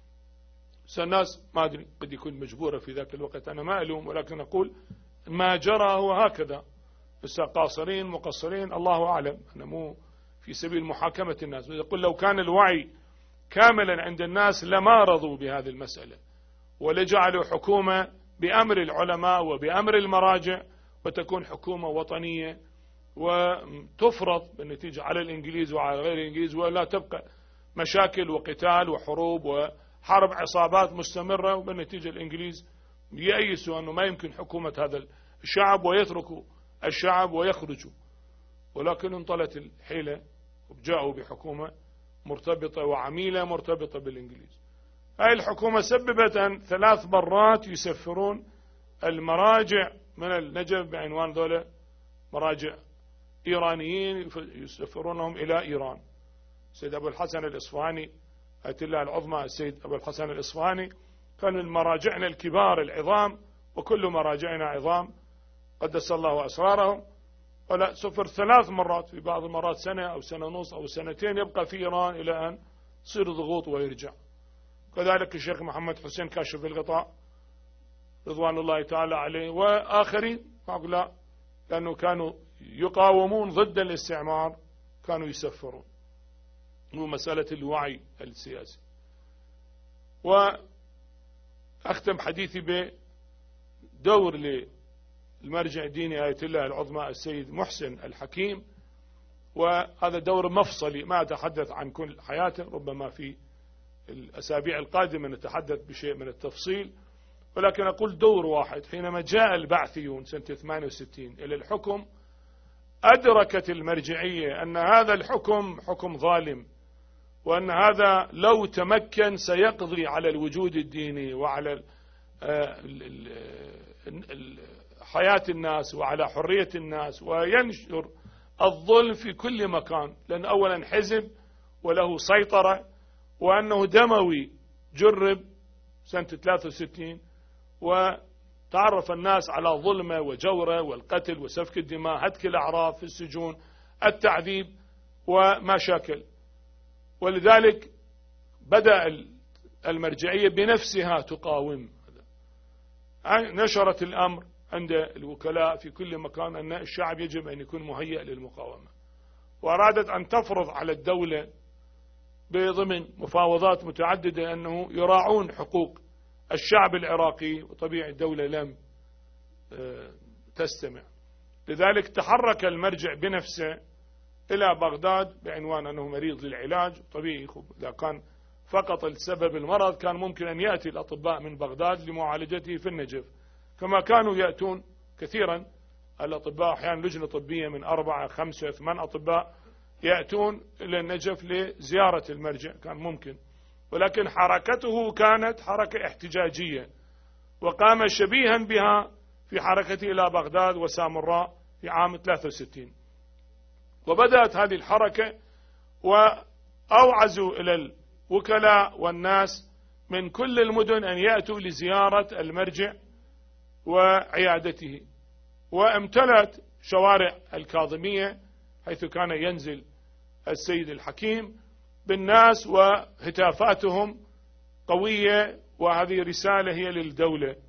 الناس ما أدري قد يكون مجبورة في ذاك الوقت، أنا ما ألوم، ولكن أقول ما جرى هو هكذا. بس قاصرين مقصرين الله أعلم، أنا مو في سبيل محاكمة الناس. يقول لو كان الوعي كاملا عند الناس لما رضوا بهذه المسألة، ولجعلوا حكومة بأمر العلماء وبأمر المراجع، وتكون حكومة وطنية وتفرض بالنتيجة على الإنجليز وعلى غير الإنجليز، ولا تبقى مشاكل وقتال وحروب وحرب عصابات مستمرة، وبالنتيجة الإنجليز يأيسوا أنه ما يمكن حكومة هذا الشعب ويتركوا الشعب ويخرجوا. ولكن انطلت الحيلة وجاءوا بحكومة مرتبطة وعميلة مرتبطة بالإنجليز. هاي الحكومة سببت أن 3 مرات يسفرون المراجع من النجف بعنوان ذولا مراجع إيرانيين، يسفرونهم إلى إيران. السيد أبو الحسن الإصفهاني آية الله العظمى، السيد أبو الحسن الإصفهاني كان من مراجعنا الكبار العظام، وكل مراجعنا عظام قدس الله أسرارهم. ولا سفر 3 مرات، في بعض المرات سنة أو سنة ونص أو سنتين، يبقى في إيران إلى أن تصير ضغوط ويرجع. كذلك الشيخ محمد حسين كاشف الغطاء رضوان الله تعالى عليه وآخرين، لا، لأنه كانوا يقاومون ضد الاستعمار، كانوا يسفرون. هو مسألة الوعي السياسي. وأختم حديثي بدور المرجع الديني آية الله العظمى السيد محسن الحكيم، وهذا دور مفصلي ما أتحدث عن كل حياته، ربما في الأسابيع القادمة نتحدث بشيء من التفصيل، ولكن أقول دور واحد. حينما جاء البعثيون سنة 68 إلى الحكم، أدركت المرجعية أن هذا الحكم حكم ظالم، وأن هذا لو تمكن سيقضي على الوجود الديني وعلى حياة الناس وعلى حرية الناس، وينشر الظلم في كل مكان، لأن أولا حزب وله سيطرة، وأنه دموي جرب سنة 63، وتعرف الناس على ظلمه وجوره والقتل وسفك الدماء، هتك الأعراض في السجون، التعذيب ومشاكل. ولذلك بدأ المرجعية بنفسها تقاوم. نشرت الأمر عند الوكلاء في كل مكان أن الشعب يجب أن يكون مهيئ للمقاومة، وأرادت أن تفرض على الدولة بضمن مفاوضات متعددة أنه يراعون حقوق الشعب العراقي، وطبيعي الدولة لم تستمع. لذلك تحرك المرجع بنفسه إلى بغداد بعنوان أنه مريض للعلاج. طبيعي إذا كان فقط السبب المرض كان ممكن أن يأتي الأطباء من بغداد لمعالجته في النجف، كما كانوا يأتون كثيرا الأطباء، أحيانا لجنة طبية من 4 5 8 أطباء يأتون إلى النجف لزيارة المرجع، كان ممكن. ولكن حركته كانت حركة احتجاجية، وقام شبيها بها في حركته إلى بغداد وسامراء في عام 63. وبدأت هذه الحركة، وأوعزوا إلى الوكلاء والناس من كل المدن أن يأتوا لزيارة المرجع وعيادته. وامتلأت شوارع الكاظمية حيث كان ينزل السيد الحكيم بالناس، وهتافاتهم قوية، وهذه رسالة هي للدولة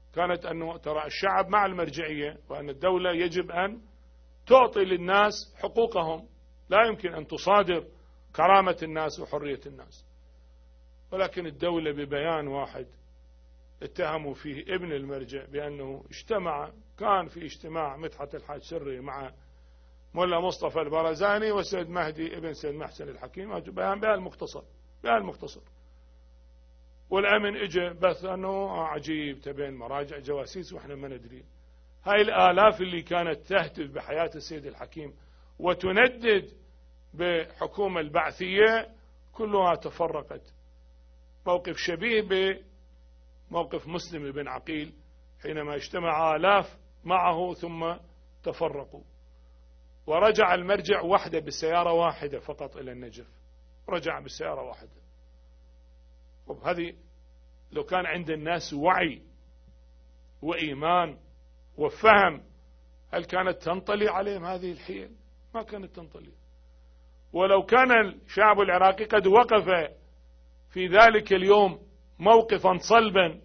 كانت أنه ترى الشعب مع المرجعية، وأن الدولة يجب أن تعطي للناس حقوقهم، لا يمكن أن تصادر كرامة الناس وحرية الناس. ولكن الدولة ببيان واحد اتهموا فيه ابن المرجع بأنه كان في اجتماع مدحت الحاج سري مع ملا مصطفى البرزاني وسيد مهدي ابن سيد محسن الحكيم، بيان المختصر. والأمن اجى بث أنه عجيب تبين مراجع جواسيس وإحنا ما ندري. هاي الآلاف اللي كانت تهتف بحياة السيد الحكيم وتندد بحكومة البعثية كلها تفرقت. موقف شبيه بموقف مسلم بن عقيل حينما اجتمع آلاف معه ثم تفرقوا، ورجع المرجع وحده بسيارة واحدة فقط إلى النجف، رجع بسيارة واحدة. هذه لو كان عند الناس وعي وإيمان وفهم، هل كانت تنطلي عليهم هذه الحيل؟ ما كانت تنطلي. ولو كان الشعب العراقي قد وقف في ذلك اليوم موقفا صلبا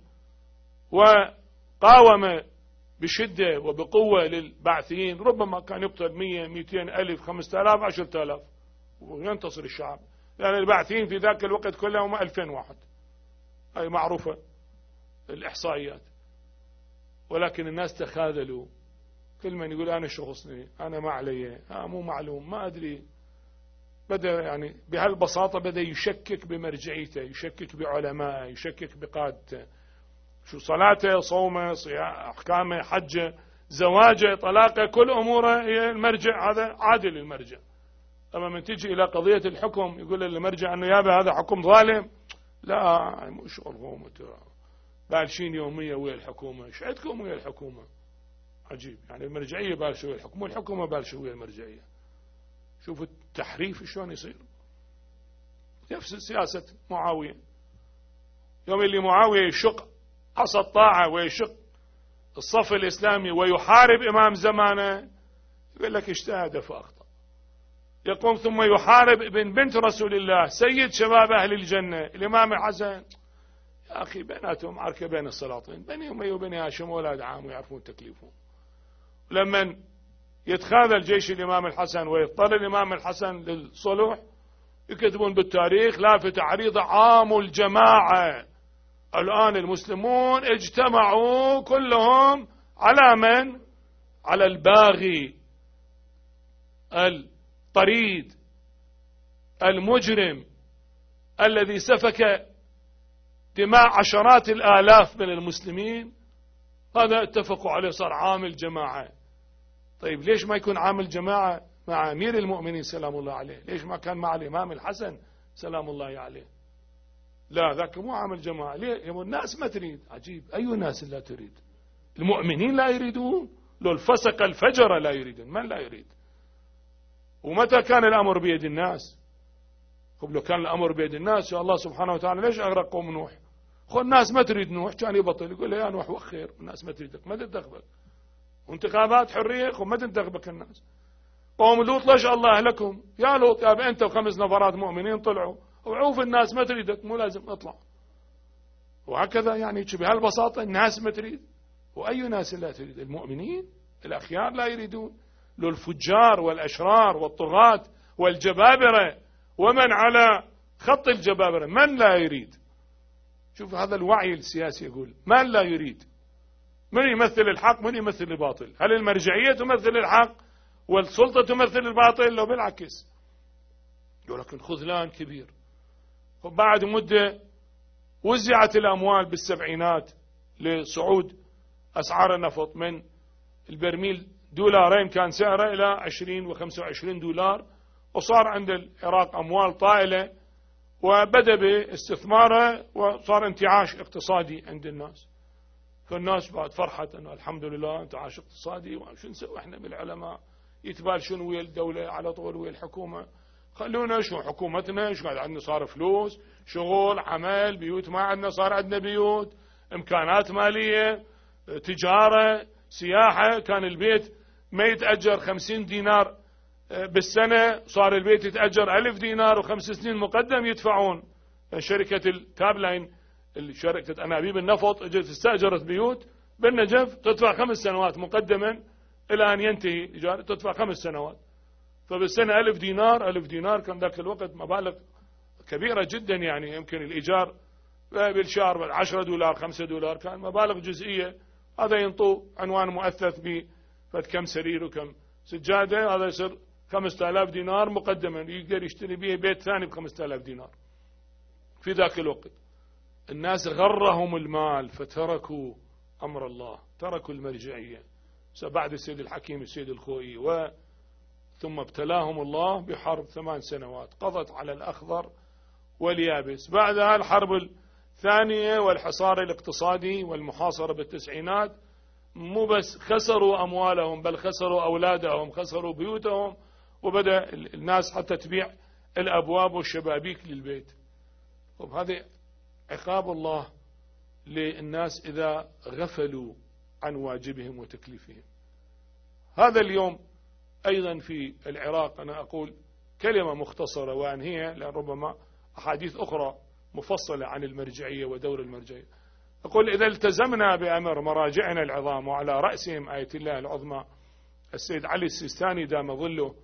وقاوم بشدة وبقوة للبعثيين، ربما كان يقتل 100 200 ألف 5000 10,000 وينتصر الشعب، لأن البعثيين في ذاك الوقت كلهم 2000 واحد، هاي معروفة الإحصائيات. ولكن الناس تخاذلوا، كل من يقول أنا شخصني، أنا ما علي، مو معلوم، ما أدري، بدأ يعني بهالبساطة بدأ يشكك بمرجعيته، يشكك بعلمائه، يشكك بقادته، شو صلاته، صومه، أحكامه، حجه، زواجه، طلاقه، كل أموره هي المرجع، هذا عادل المرجع. أما من تجي إلى قضية الحكم يقول للمرجع أنه يابا هذا حكم ظالم، لا مو شغلهم، بالشين يومية ويا الحكومة، ايش عندكم ويا الحكومة؟ عجيب، يعني المرجعية بالشوا ويا الحكومة والحكومة بالشوا ويا المرجعية. شوفوا التحريف شلون يصير. نفس سياسة معاوية، يوم اللي معاوية يشق عصا الطاعة ويشق الصف الإسلامي ويحارب إمام زمانه، يقول لك اجتهد فأخطأ. يقوم ثم يحارب ابن بنت رسول الله سيد شباب أهل الجنة الإمام الحسن، يا أخي بيناتهم عركة بين السلاطين، بني أمية وبني هاشم أولاد عام ويعرفون تكليفهم. لما يتخاذل جيش الإمام الحسن ويضطر الإمام الحسن للصلح، يكتبون بالتاريخ لافتة عريضة: عام الجماعة. الآن المسلمون اجتمعوا كلهم على من؟ على الباغي الطريد المجرم الذي سفك دماء عشرات الآلاف من المسلمين. هذا اتفقوا عليه، صار عام الجماعة. طيب ليش ما يكون عام الجماعة مع أمير المؤمنين سلام الله عليه؟ ليش ما كان مع الإمام الحسن سلام الله عليه؟ لا، ذاك مو عام الجماعة. ليه؟ الناس ما تريد. عجيب، أي ناس لا تريد؟ المؤمنين لا يريدون، لو الفسق الفجر لا يريدون، من لا يريد؟ ومتى كان الأمر بيد الناس؟ لو كان الأمر بيد الناس يا الله سبحانه وتعالى ليش أغرق قوم نوح؟ الناس ما تريد نوح، كان يبطل يقول له يا نوح وخير، الناس ما تريدك، ما تنتخبك، وانتخابات حرية ما تنتخبك الناس. قوم لوط ليش الله أهلكم؟ يا لوط يا أنت و5 نفرات مؤمنين طلعوا، وعوف الناس ما تريدك، مو لازم اطلع. وهكذا يعني بهالبساطة الناس ما تريد. وأي ناس لا تريد؟ المؤمنين الأخيار لا يريدون، لو الفجار والأشرار والطغاة والجبابرة ومن على خط الجبابرة من لا يريد؟ شوف هذا الوعي السياسي يقول من لا يريد؟ من يمثل الحق؟ من يمثل الباطل؟ هل المرجعية تمثل الحق والسلطة تمثل الباطل؟ لو بالعكس. ولكن خذلان كبير. وبعد مدة وزعت الأموال بالسبعينات لصعود أسعار النفط من البرميل $2 كان سعره إلى 20 و25 دولار، وصار عند العراق أموال طائلة وبدأ باستثمارها، وصار انتعاش اقتصادي عند الناس. فالناس بعد فرحت أنه الحمد لله انتعاش اقتصادي، وشو نسوي احنا بالعلماء يتبالشون ويا الدولة على طول ويا الحكومة، خلونا شو حكومتنا شو قاعد عندنا، صار فلوس شغل عمل، بيوت ما عندنا صار عندنا بيوت، إمكانات مالية، تجارة، سياحة. كان البيت ما يتأجر 50 دينار بالسنة، صار البيت يتأجر 1000 دينار و5 سنين مقدم يدفعون. شركة الكابلاين، شركة أنابيب النفط اجت استأجرت بيوت بالنجف تدفع 5 سنوات مقدما إلى أن ينتهي الإيجار، تدفع 5 سنوات. فبالسنة 1000 دينار، 1000 دينار كان ذاك الوقت مبالغ كبيرة جدا، يعني يمكن الإيجار بالشهر 10 دولار 5 دولار، كان مبالغ جزئية. هذا ينطو عنوان مؤثث بفد كم سرير وكم سجادة، هذا يصير 5000 دينار مقدما، يقدر يشتري به بيت ثاني ب5000 دينار. في ذاك الوقت الناس غرهم المال فتركوا أمر الله، تركوا المرجعية. بعد السيد الحكيم السيد الخوئي ثم ابتلاهم الله بحرب 8 سنوات قضت على الأخضر واليابس. بعدها الحرب الثانية والحصار الاقتصادي والمحاصرة بالتسعينات، مو بس خسروا أموالهم بل خسروا أولادهم، خسروا بيوتهم، وبدأ الناس حتى تبيع الأبواب والشبابيك للبيت. طب هذا عقاب الله للناس إذا غفلوا عن واجبهم وتكليفهم. هذا اليوم أيضا في العراق، أنا أقول كلمة مختصرة وأنهيها، لأن ربما أحاديث أخرى مفصلة عن المرجعية ودور المرجعية. أقول إذا التزمنا بأمر مراجعنا العظام وعلى رأسهم آية الله العظمى السيد علي السيستاني دام ظله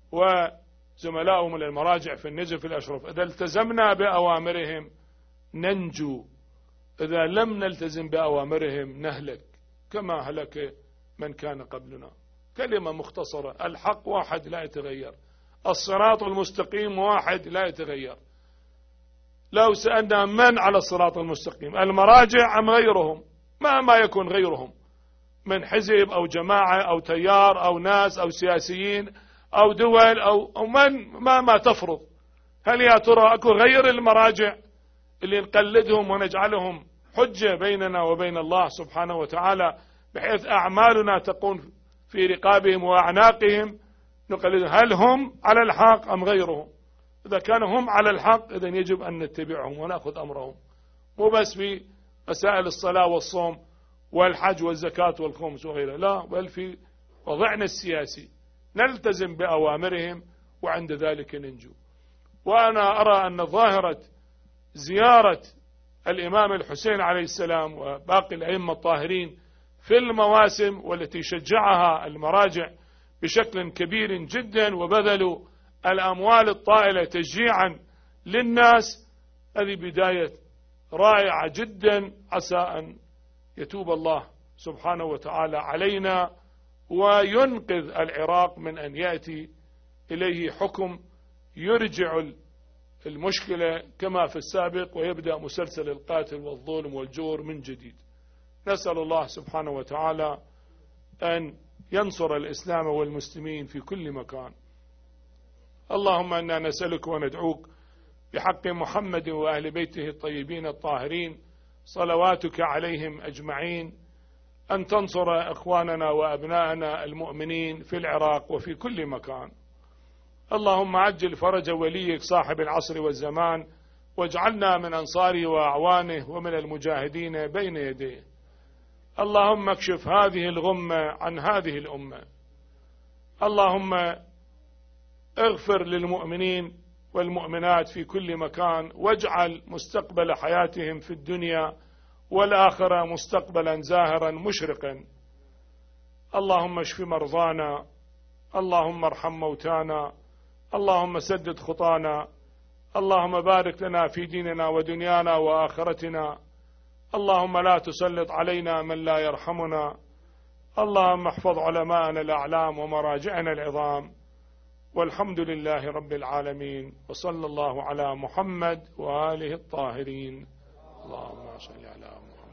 وزملائه من المراجع في النجف الأشرف، إذا التزمنا بأوامرهم ننجو، إذا لم نلتزم بأوامرهم نهلك كما هلك من كان قبلنا. كلمة مختصرة، الحق واحد لا يتغير، الصراط المستقيم واحد لا يتغير. لو سألنا من على الصراط المستقيم، المراجع أم غيرهم؟ ما يكون غيرهم من حزب أو جماعة أو تيار أو ناس أو سياسيين أو دول أو من ما تفرض. هل يا ترى أكو غير المراجع اللي نقلدهم ونجعلهم حجة بيننا وبين الله سبحانه وتعالى، بحيث أعمالنا تكون في رقابهم وأعناقهم نقلدهم؟ هل هم على الحق أم غيرهم؟ إذا كانوا هم على الحق إذن يجب أن نتبعهم ونأخذ أمرهم، مو بس في مسائل الصلاة والصوم والحج والزكاة والخمس وغيرها، لا، بل في وضعنا السياسي نلتزم بأوامرهم وعند ذلك ننجو. وأنا أرى أن ظاهرة زيارة الإمام الحسين عليه السلام وباقي الأئمة الطاهرين في المواسم والتي شجعها المراجع بشكل كبير جدا وبذلوا الأموال الطائلة تشجيعا للناس، هذه بداية رائعة جدا. عسى أن يتوب الله سبحانه وتعالى علينا وينقذ العراق من أن يأتي إليه حكم يرجع المشكلة كما في السابق ويبدأ مسلسل القاتل والظلم والجور من جديد. نسأل الله سبحانه وتعالى أن ينصر الإسلام والمسلمين في كل مكان. اللهم إنا نسألك وندعوك بحق محمد وأهل بيته الطيبين الطاهرين صلواتك عليهم أجمعين أن تنصر إخواننا وأبناءنا المؤمنين في العراق وفي كل مكان. اللهم عجل فرج وليك صاحب العصر والزمان، واجعلنا من أنصاره وأعوانه ومن المجاهدين بين يديه. اللهم اكشف هذه الغمة عن هذه الأمة. اللهم اغفر للمؤمنين والمؤمنات في كل مكان، واجعل مستقبل حياتهم في الدنيا والآخرة مستقبلا زاهرا مشرقا. اللهم اشف مرضانا، اللهم ارحم موتانا، اللهم سدد خطانا، اللهم بارك لنا في ديننا ودنيانا وآخرتنا. اللهم لا تسلط علينا من لا يرحمنا. اللهم احفظ علماءنا الأعلام ومراجعنا العظام. والحمد لله رب العالمين، وصلى الله على محمد وآله الطاهرين. اللهم صل على محمد.